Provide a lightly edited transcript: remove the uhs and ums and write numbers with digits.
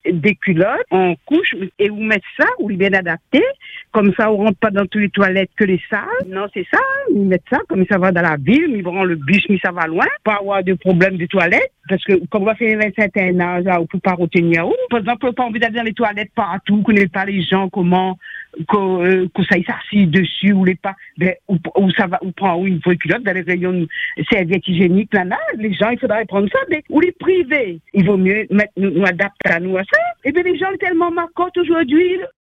des culottes, on couche et vous mettez ça, vous bien adapté. Comme ça, on rentre pas dans toutes les toilettes que les salles. Non, c'est ça. Ils mettent ça, comme ça va dans la ville, ils vont le bus, mais ça va loin. Pas avoir de problème de toilettes. Parce que, comme on va faire un certain âge, là, on peut pas retenir où. Par exemple, on n'a pas envie d'aller dans les toilettes partout, on connaît pas les gens, comment, que ça y s'assit dessus, ou les pas, ben, où ça va, ou prend une vraie culotte dans les rayons serviettes hygiéniques, là, les gens, il faudrait prendre ça, mais, ou les privés. Il vaut mieux nous adapter à nous à ça. Et bien, les gens, tellement marquants aujourd'hui,